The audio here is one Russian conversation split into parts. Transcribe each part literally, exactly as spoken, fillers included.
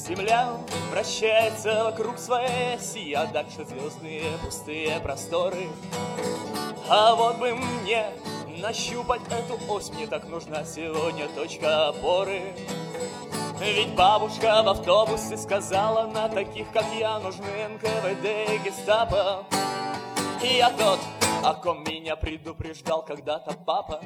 Земля вращается вокруг своей оси, а дальше звездные пустые просторы. А вот бы мне нащупать эту ось, мне так нужна сегодня точка опоры. Ведь бабушка в автобусе сказала, на таких, как я, нужны эн ка вэ дэ и гестапо. И я тот, о ком меня предупреждал когда-то папа.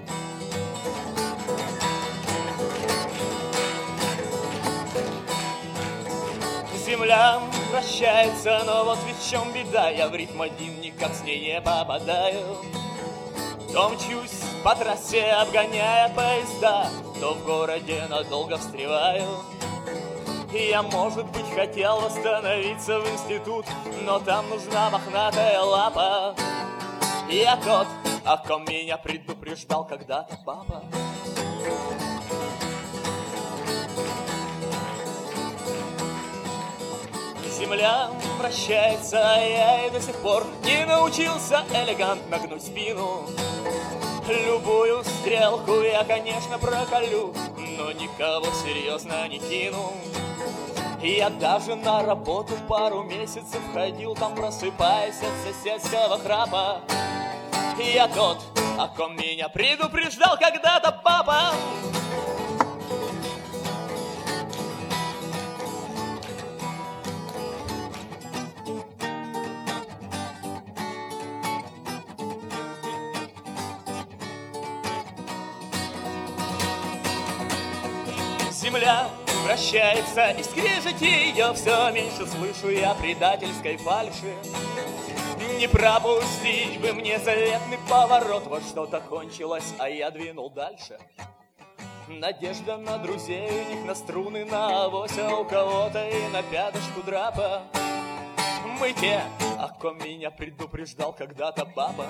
Земля вращается, но вот ведь в чем беда, я в ритм один никак с ней не попадаю. То мчусь по трассе, обгоняя поезда, то в городе надолго встреваю. И я, может быть, хотел восстановиться в институт, но там нужна мохнатая лапа. Я тот, о ком меня предупреждал когда-то папа. Земля вращается, а я и до сих пор не научился элегантно гнуть спину. Любую стрелку я, конечно, проколю, но никого серьезно не кину. Я даже на работу пару месяцев ходил, там просыпаясь от соседского храпа. Я тот, о ком меня предупреждал когда-то папа. Земля вращается, и скрежет ее все меньше слышу я предательской фальши. Не пропустить бы мне заветный поворот, во что-то кончилось, а я двинул дальше. Надежда на друзей, у них на струны, на авось, а у кого-то и на пяточку драпа. Мы те, о ком меня предупреждал когда-то папа.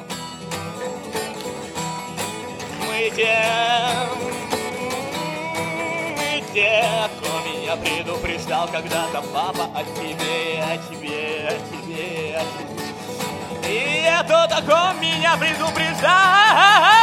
Мы те... Те, кто меня предупреждал когда-то папа, о тебе, о тебе, о тебе, о тебе. И я тот, о ком меня предупреждал.